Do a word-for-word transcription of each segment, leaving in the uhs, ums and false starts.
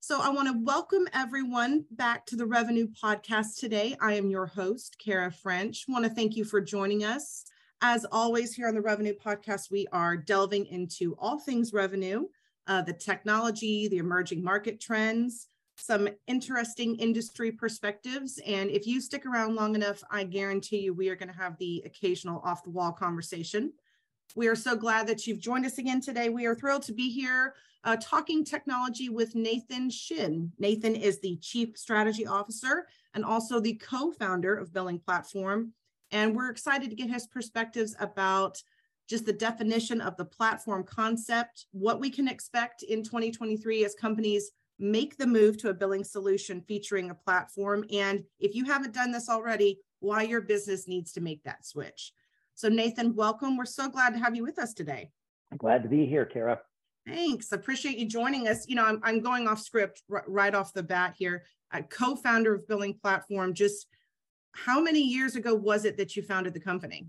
So I want to welcome everyone back to the Revenue Podcast today. I am your host, Kara French. I want to thank you for joining us. As always, here on the Revenue Podcast, we are delving into all things revenue, uh, the technology, the emerging market trends, some interesting industry perspectives. And if you stick around long enough, I guarantee you we are going to have the occasional off-the-wall conversation. We are so glad that you've joined us again today. We are thrilled to be here uh, talking technology with Nathan Shin. Nathan is the Chief Strategy Officer and also the co-founder of Billing Platform. And we're excited to get his perspectives about just the definition of the platform concept, what we can expect in twenty twenty-three as companies make the move to a billing solution featuring a platform. And if you haven't done this already, why your business needs to make that switch. So Nathan, welcome. We're so glad to have you with us today. I'm glad to be here, Kara. Thanks. Appreciate you joining us. You know, I'm, I'm going off script r- right off the bat here. A co-founder of Billing Platform. Just how many years ago was it that you founded the company?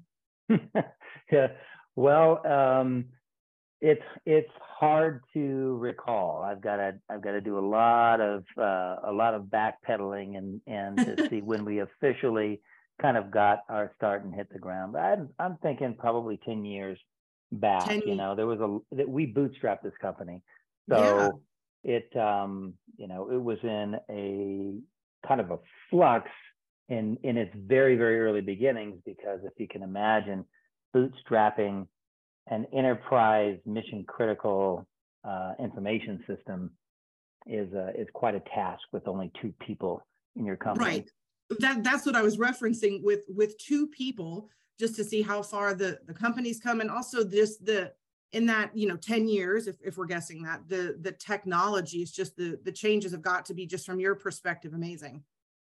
Yeah. Well, um, it's it's hard to recall. I've got to I've got to do a lot of uh, a lot of backpedaling and and to see when we officially kind of got our start and hit the ground. But I'm, I'm thinking probably ten years back. ten you know, there was a that we bootstrapped this company, so yeah. it um, you know it was in a kind of a flux in in its very very early beginnings, because if you can imagine bootstrapping an enterprise mission critical uh, information system is uh, is quite a task with only two people in your company. Right. That that's what I was referencing with with two people, just to see how far the the company's come, and also this the in that you know ten years, if, if we're guessing that the the technology is just the the changes have got to be, just from your perspective, amazing.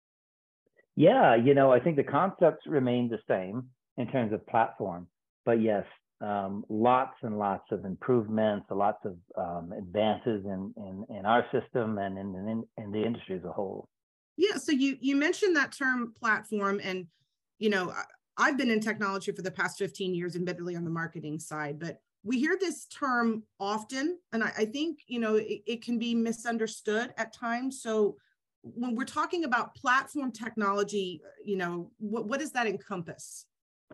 Yeah, you know, I think the concepts remain the same in terms of platform, but yes, um, lots and lots of improvements, lots of um, advances in, in in our system and in, in in the industry as a whole. Yeah, so you you mentioned that term platform, and you know I've been in technology for the past fifteen years, admittedly on the marketing side, but we hear this term often, and I, I think you know it, it can be misunderstood at times. So when we're talking about platform technology, you know what what does that encompass?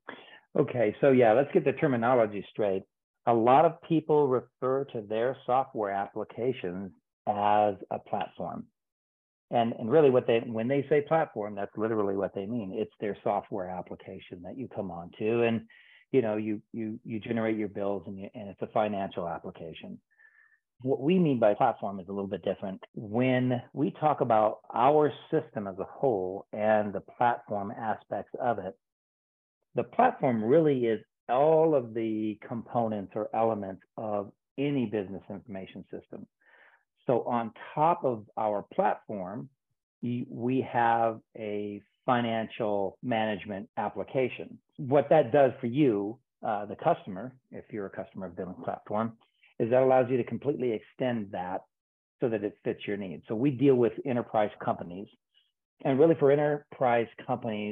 Okay, so yeah, let's get the terminology straight. A lot of people refer to their software applications as a platform. And, and really what they, when they say platform, that's literally what they mean. It's their software application that you come onto, and, you know, you, you, you generate your bills, and, you, and it's a financial application. What we mean by platform is a little bit different. When we talk about our system as a whole and the platform aspects of it, the platform really is all of the components or elements of any business information system. So on top of our platform, we have a financial management application. What that does for you, uh, the customer, if you're a customer of Billing Platform, is that allows you to completely extend that so that it fits your needs. So we deal with enterprise companies, and really for enterprise companies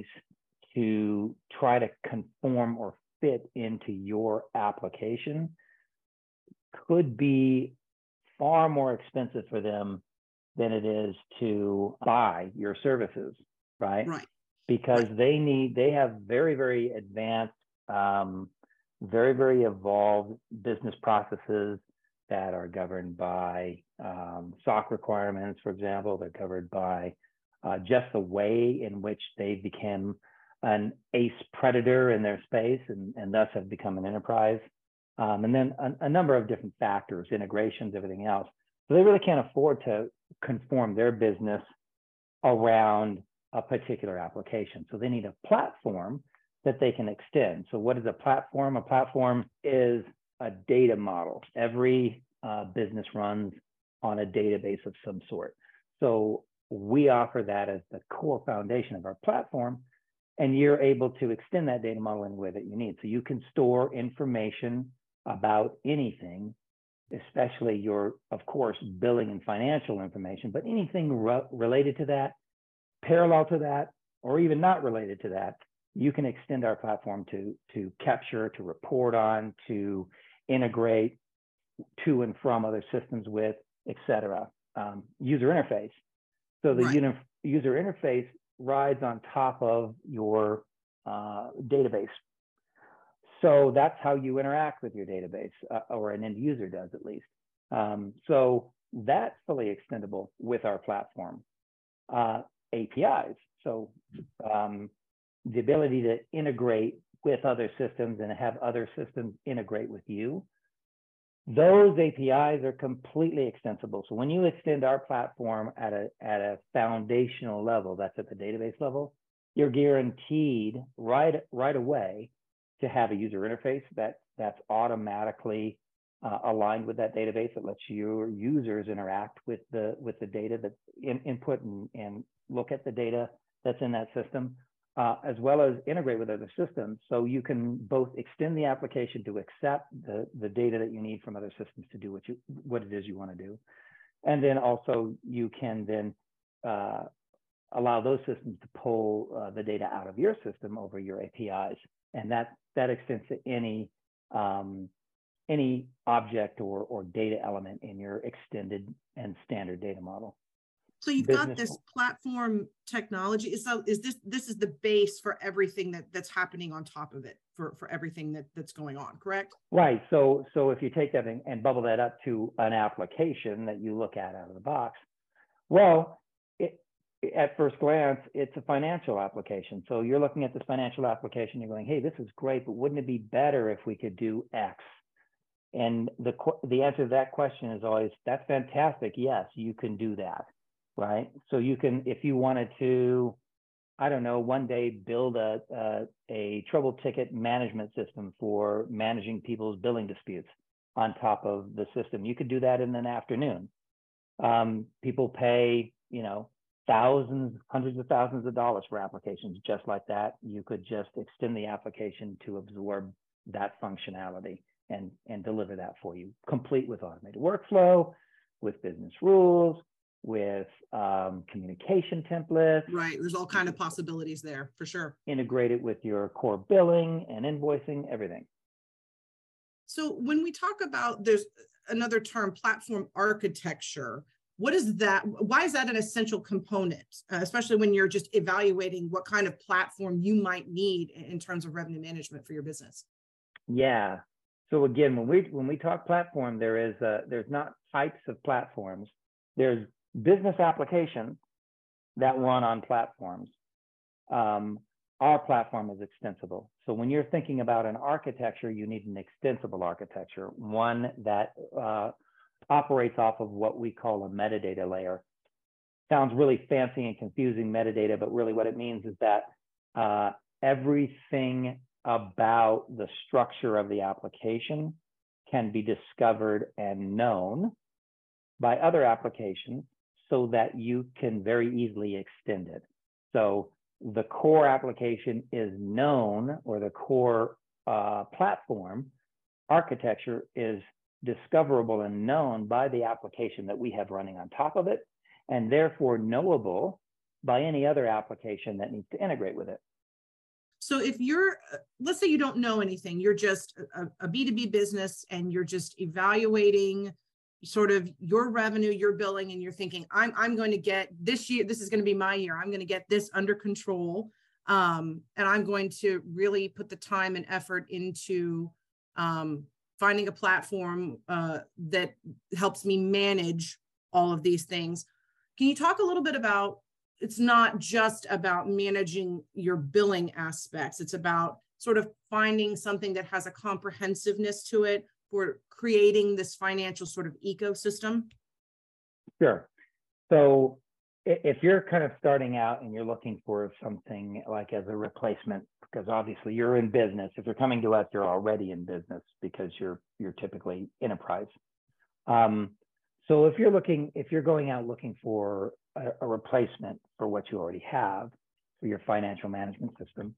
to try to conform or fit into your application could be far more expensive for them than it is to buy your services, right? Right. Because right. they need, they have very, very advanced, um, very, very evolved business processes that are governed by um, S O C requirements, for example. They're covered by uh, just the way in which they became an ace predator in their space, and, and thus have become an enterprise. Um, and then a, a number of different factors, integrations, everything else. So they really can't afford to conform their business around a particular application. So they need a platform that they can extend. So what is a platform? A platform is a data model. Every uh, business runs on a database of some sort. So we offer that as the core foundation of our platform, and you're able to extend that data model any way that you need. So you can store information about anything, especially your, of course, billing and financial information, but anything re related to that, parallel to that, or even not related to that, you can extend our platform to, to capture, to report on, to integrate to and from other systems with, et cetera. um, user interface. So the Right. uni- user interface rides on top of your uh, database. So that's how you interact with your database, uh, or an end user does at least. Um, so that's fully extendable with our platform. Uh, A P Is, so um, the ability to integrate with other systems and have other systems integrate with you, those A P Is are completely extensible. So when you extend our platform at a, at a foundational level, that's at the database level, you're guaranteed right, right away to have a user interface that, that's automatically uh, aligned with that database, that lets your users interact with the, with the data, that in, input and, and look at the data that's in that system, uh, as well as integrate with other systems. So you can both extend the application to accept the, the data that you need from other systems to do what, you, what it is you want to do. And then also you can then uh, allow those systems to pull uh, the data out of your system over your A P Is. And that, that extends to any, um, any object or, or data element in your extended and standard data model. So you've Business. got this platform technology. Is, so, is this this is the base for everything that, that's happening on top of it, for, for everything that, that's going on, correct? Right. So so if you take that and, and bubble that up to an application that you look at out of the box, well, it, at first glance, it's a financial application. So you're looking at this financial application, you're going, hey, this is great, but wouldn't it be better if we could do X? And the the answer to that question is always, that's fantastic. Yes, you can do that. Right. So you can, if you wanted to, I don't know, one day build a, a, a trouble ticket management system for managing people's billing disputes on top of the system, you could do that in an afternoon. Um, people pay, you know, thousands, hundreds of thousands of dollars for applications just like that. You could just extend the application to absorb that functionality and, and deliver that for you, complete with automated workflow, with business rules, with um, communication templates. Right. There's all kind of possibilities there for sure. Integrate it with your core billing and invoicing, everything. So when we talk about, there's another term, platform architecture. What is that? Why is that an essential component, uh, especially when you're just evaluating what kind of platform you might need in terms of revenue management for your business? Yeah. So again, when we when we talk platform, there is a, there's not types of platforms. There's business applications that run on platforms. Um, our platform is extensible. So when you're thinking about an architecture, you need an extensible architecture, one that uh, operates off of what we call a metadata layer. Sounds really fancy and confusing, metadata, but really what it means is that uh, everything about the structure of the application can be discovered and known by other applications so that you can very easily extend it. So the core application is known, or the core uh, platform architecture is discoverable and known by the application that we have running on top of it, and therefore knowable by any other application that needs to integrate with it. So if you're, let's say you don't know anything, you're just a, a B two B business and you're just evaluating sort of your revenue, your billing, and you're thinking, I'm, I'm going to get this year, this is going to be my year. I'm going to get this under control. Um, and I'm going to really put the time and effort into um, finding a platform uh, that helps me manage all of these things. Can you talk a little bit about, it's not just about managing your billing aspects. It's about sort of finding something that has a comprehensiveness to it for creating this financial sort of ecosystem? Sure. So if you're kind of starting out and you're looking for something like as a replacement, because obviously you're in business. If you're coming to us, you're already in business because you're you're typically enterprise. Um, so if you're looking, if you're going out looking for a, a replacement for what you already have for your financial management system,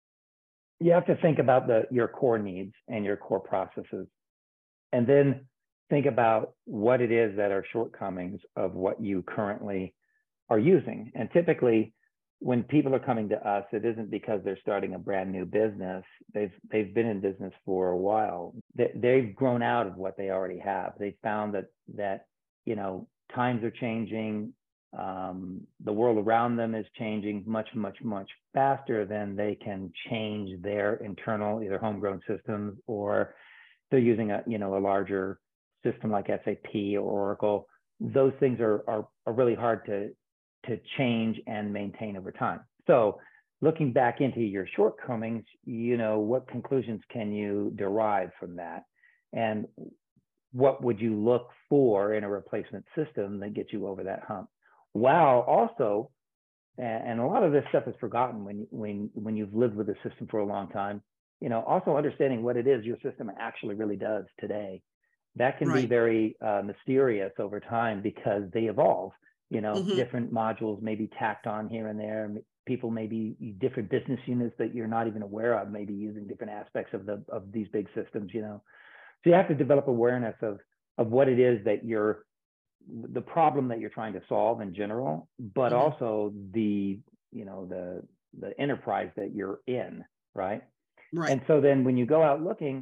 you have to think about the your core needs and your core processes. And then think about what it is that are shortcomings of what you currently are using. And typically, when people are coming to us, it isn't because they're starting a brand new business. They've they've been in business for a while. They, they've grown out of what they already have. They found that that you know times are changing. Um, the world around them is changing much, much, much faster than they can change their internal, either homegrown systems, or they're using a, you know, a larger system like S A P or Oracle. Those things are, are, are really hard to, to change and maintain over time. So looking back into your shortcomings, you know, what conclusions can you derive from that? And what would you look for in a replacement system that gets you over that hump? While also, and a lot of this stuff is forgotten when, when, when you've lived with a system for a long time, you know, also understanding what it is your system actually really does today. That can Right. be very uh, mysterious over time because they evolve, you know, Mm-hmm. different modules may be tacked on here and there. People may be different business units that you're not even aware of, maybe using different aspects of the, of these big systems, you know. So you have to develop awareness of, of what it is that you're, the problem that you're trying to solve in general, but Mm-hmm. also the, you know, the, the enterprise that you're in, right? Right. And so then when you go out looking,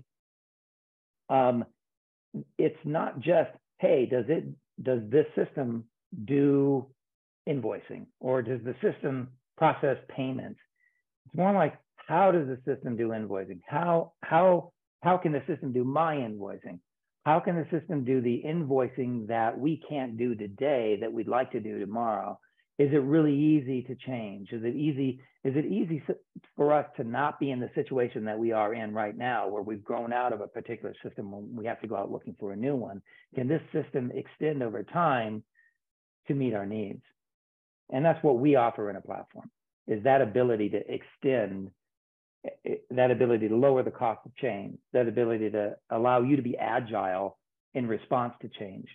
um, it's not just, hey, does it, does this system do invoicing, or does the system process payments? It's more like, how does the system do invoicing? How, how, how can the system do my invoicing? How can the system do the invoicing that we can't do today that we'd like to do tomorrow? Is it really easy to change? Is it easy, is it easy for us to not be in the situation that we are in right now, where we've grown out of a particular system when we have to go out looking for a new one? Can this system extend over time to meet our needs? And that's what we offer in a platform, is that ability to extend, that ability to lower the cost of change, that ability to allow you to be agile in response to change.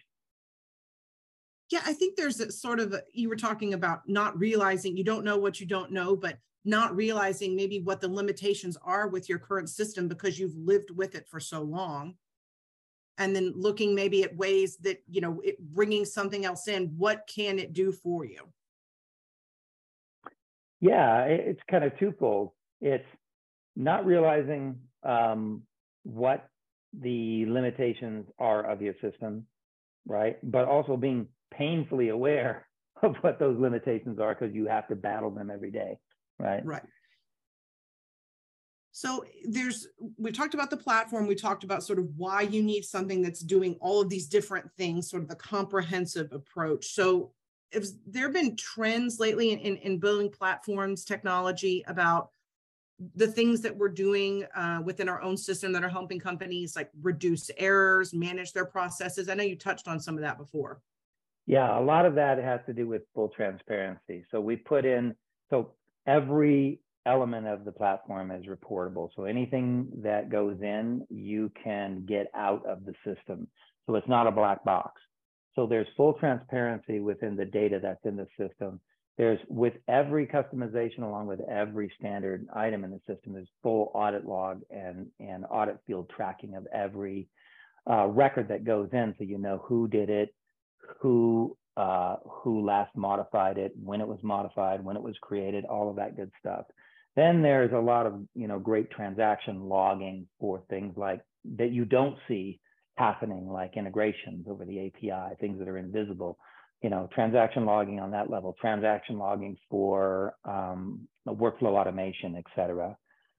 Yeah, I think there's a sort of, a, you were talking about not realizing, you don't know what you don't know, but not realizing maybe what the limitations are with your current system because you've lived with it for so long. And then looking maybe at ways that, you know, it, bringing something else in, what can it do for you? Yeah, it's kind of twofold. It's not realizing um, what the limitations are of your system, right? But also being painfully aware of what those limitations are, because you have to battle them every day, right? Right. So there's, we talked about the platform, we talked about sort of why you need something that's doing all of these different things, sort of the comprehensive approach. So if there have been trends lately in, in, in building platforms, technology, about the things that we're doing uh, within our own system that are helping companies like reduce errors, manage their processes? I know you touched on some of that before. Yeah, a lot of that has to do with full transparency. So we put in, so every element of the platform is reportable. So anything that goes in, you can get out of the system. So it's not a black box. So there's full transparency within the data that's in the system. There's, with every customization, along with every standard item in the system, there's full audit log and, and audit field tracking of every uh, record that goes in, so you know who did it, who uh, who last modified it, when it was modified, when it was created, all of that good stuff. Then there's a lot of, you know, great transaction logging for things like that you don't see happening, like integrations over the A P I, things that are invisible. You know, transaction logging on that level, transaction logging for um, workflow automation, et cetera.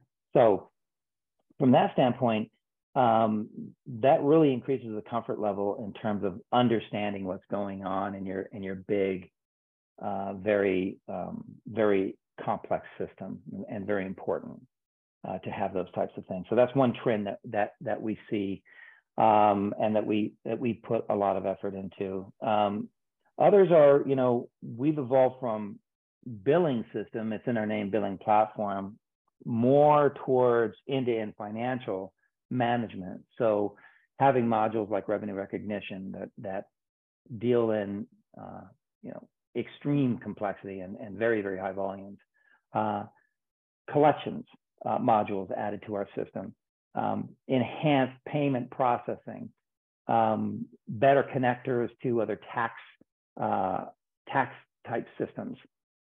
So from that standpoint, um, that really increases the comfort level in terms of understanding what's going on in your in your big, uh, very um, very complex system, and very important uh, to have those types of things. So that's one trend that that that we see, um, and that we that we put a lot of effort into. Um, others are, you know, we've evolved from billing system, it's in our name, billing platform, more towards end-to-end financial management. So having modules like revenue recognition that that deal in uh, you know, extreme complexity and, and very, very high volumes. Uh, collections uh, modules added to our system, um, enhanced payment processing, um, better connectors to other tax uh, tax type systems,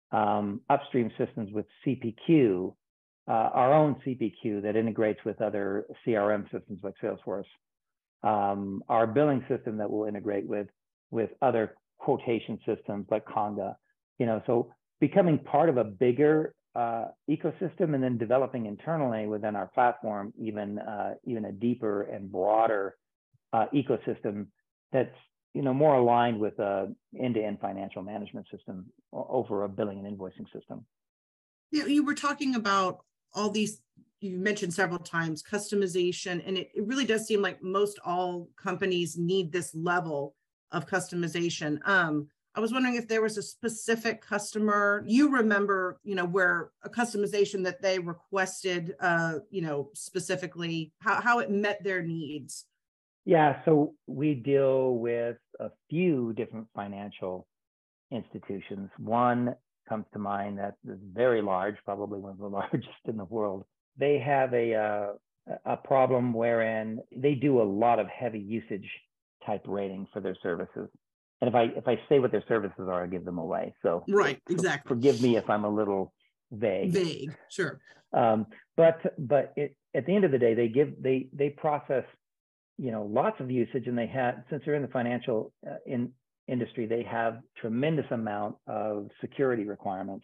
um, upstream systems with C P Q, uh, our own C P Q that integrates with other C R M systems like Salesforce, um, our billing system that will integrate with with other quotation systems like Conga, you know, so becoming part of a bigger uh, ecosystem and then developing internally within our platform, even, uh, even a deeper and broader uh, ecosystem that's, you know, more aligned with a end-to-end financial management system over a billing and invoicing system. You know, you were talking about all these, you mentioned several times, customization, and it, it really does seem like most all companies need this level of customization. Um, I was wondering if there was a specific customer you remember, you know, where a customization that they requested, uh, you know, specifically, how, how it met their needs. Yeah, so we deal with a few different financial institutions. One comes to mind that is very large, probably one of the largest in the world. They have a uh, a problem wherein they do a lot of heavy usage type rating for their services. And if I if I say what their services are, I give them away. So right, exactly. Forgive me if I'm a little vague. Vague, sure. Um, but but it, at the end of the day, they give they they process, you know, lots of usage, and they have, since they're in the financial uh, in industry, they have tremendous amount of security requirements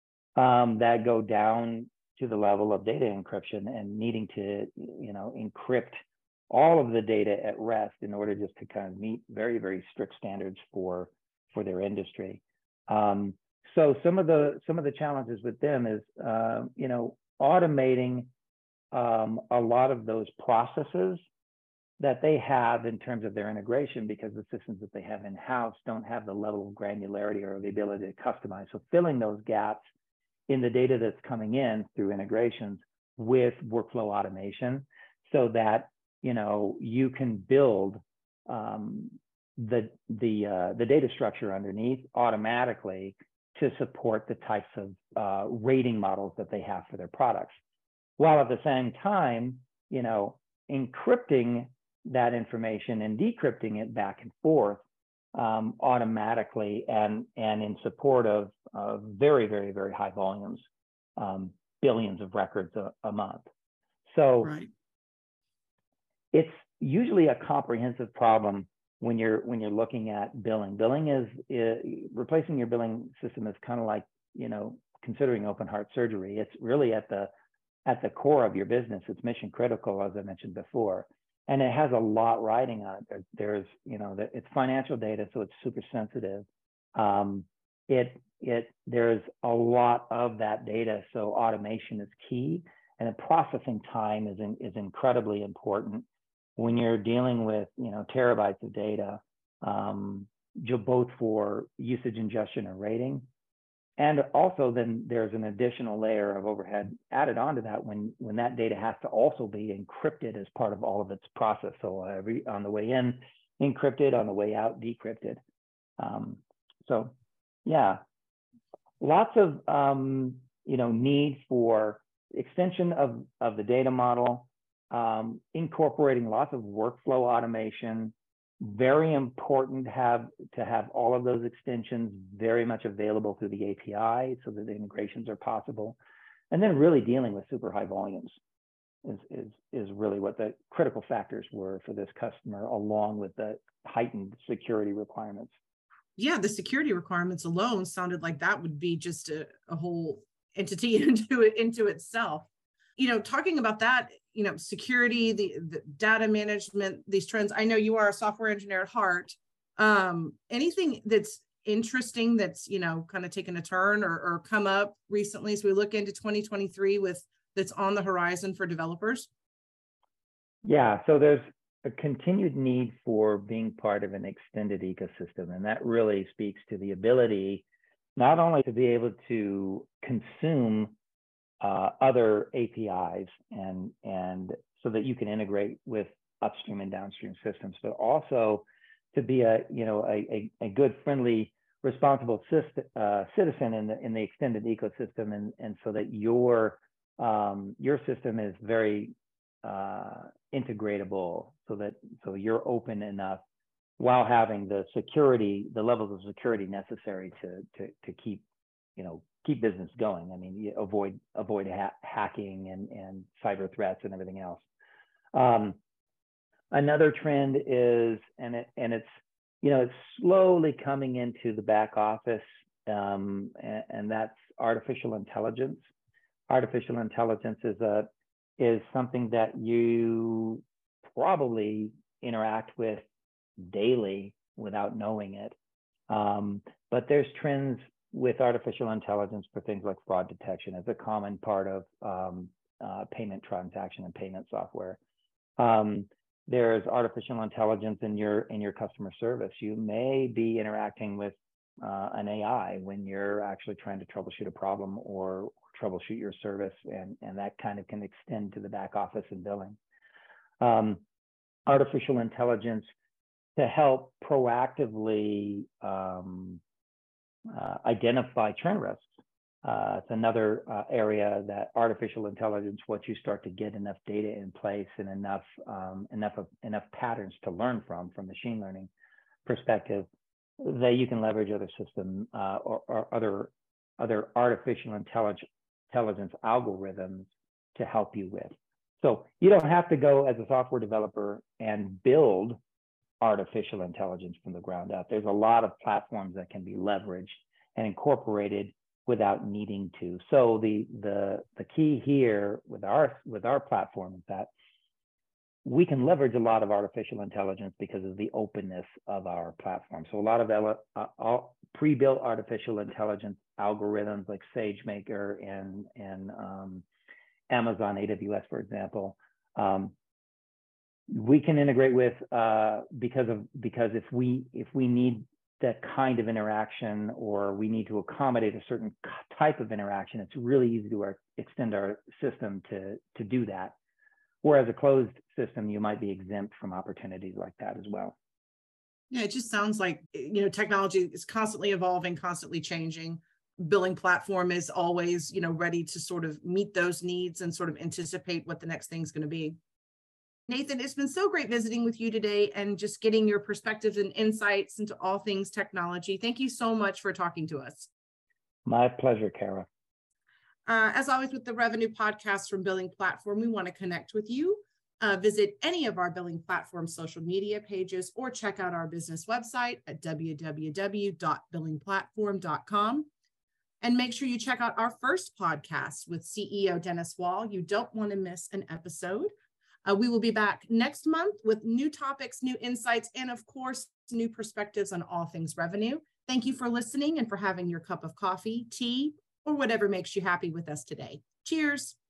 um, that go down to the level of data encryption and needing to, you know, encrypt all of the data at rest in order just to kind of meet very, very strict standards for for their industry. Um, so some of the some of the challenges with them is, uh, you know, automating um, a lot of those processes that they have in terms of their integration, because the systems that they have in-house don't have the level of granularity or the ability to customize. So filling those gaps in the data that's coming in through integrations with workflow automation, so that, you know, you can build um, the the uh, the data structure underneath automatically to support the types of uh, rating models that they have for their products, while at the same time, you know, encrypting that information and decrypting it back and forth um, automatically and and in support of, of very, very, very high volumes, um, billions of records a, a month. So right. It's usually a comprehensive problem when you're when you're looking at billing. Billing is, is replacing your billing system is kind of like, you know, considering open heart surgery. It's really at the at the core of your business. It's mission critical, as I mentioned before. And it has a lot riding on it. There, there's, you know, the, it's financial data, so it's super sensitive. Um, it, it, there's a lot of that data, so automation is key, and the processing time is in, is incredibly important when you're dealing with, you know, terabytes of data, um, both for usage ingestion and rating. And also then there's an additional layer of overhead added onto that when, when that data has to also be encrypted as part of all of its process. So every, on the way in, encrypted, on the way out, decrypted. Um, so yeah, lots of, um, you know, need for extension of, of the data model, um, incorporating lots of workflow automation. Very important to have to have all of those extensions very much available through the A P I so that the integrations are possible. And then really dealing with super high volumes is, is, is really what the critical factors were for this customer, along with the heightened security requirements. Yeah, the security requirements alone sounded like that would be just a, a whole entity into it into itself. You know, talking about that, you know, security, the, the data management, these trends. I know you are a software engineer at heart. Um, anything that's interesting that's, you know, kind of taken a turn or, or come up recently as we look into twenty twenty-three with that's on the horizon for developers? Yeah, so there's a continued need for being part of an extended ecosystem. And that really speaks to the ability not only to be able to consume uh, other A P Is and, and so that you can integrate with upstream and downstream systems, but also to be a, you know, a, a, a good, friendly, responsible syst- uh, citizen in the, in the extended ecosystem. And, and so that your, um, your system is very uh, integratable, so that, so you're open enough while having the security, the levels of security necessary to, to, to keep, you know, keep business going. I mean, you avoid avoid ha- hacking and, and cyber threats and everything else. Um, another trend is, and it and it's you know, it's slowly coming into the back office, um, and, and that's artificial intelligence. Artificial intelligence is a is something that you probably interact with daily without knowing it. Um, but there's trends with artificial intelligence for things like fraud detection as a common part of um, uh, payment transaction and payment software. Um, there's artificial intelligence in your in your customer service. You may be interacting with uh, an A I when you're actually trying to troubleshoot a problem or troubleshoot your service, and, and that kind of can extend to the back office and billing. Um, artificial intelligence to help proactively um, uh, identify trend risks. Uh, it's another uh, area that artificial intelligence, once you start to get enough data in place and enough um, enough of, enough patterns to learn from, from machine learning perspective, that you can leverage other system uh, or, or other other artificial intelligence intelligence algorithms to help you with. So you don't have to go as a software developer and build artificial intelligence from the ground up. There's a lot of platforms that can be leveraged and incorporated without needing to. So the the the key here with our with our platform is that we can leverage a lot of artificial intelligence because of the openness of our platform. So a lot of uh, pre-built artificial intelligence algorithms like SageMaker and and um, Amazon A W S, for example, um, we can integrate with uh, because of because if we if we need that kind of interaction or we need to accommodate a certain type of interaction, it's really easy to our, extend our system to to do that. Whereas a closed system, you might be exempt from opportunities like that as well. Yeah, it just sounds like, you know, technology is constantly evolving, constantly changing. Billing platform is always, you know, ready to sort of meet those needs and sort of anticipate what the next thing's going to be. Nathan, it's been so great visiting with you today and just getting your perspectives and insights into all things technology. Thank you so much for talking to us. My pleasure, Kara. Uh, as always with the Revenue Podcast from Billing Platform, we want to connect with you. Uh, visit any of our Billing Platform social media pages or check out our business website at w w w dot billing platform dot com. And make sure you check out our first podcast with C E O Dennis Wall. You don't want to miss an episode. Uh, we will be back next month with new topics, new insights, and of course, new perspectives on all things revenue. Thank you for listening and for having your cup of coffee, tea, or whatever makes you happy with us today. Cheers.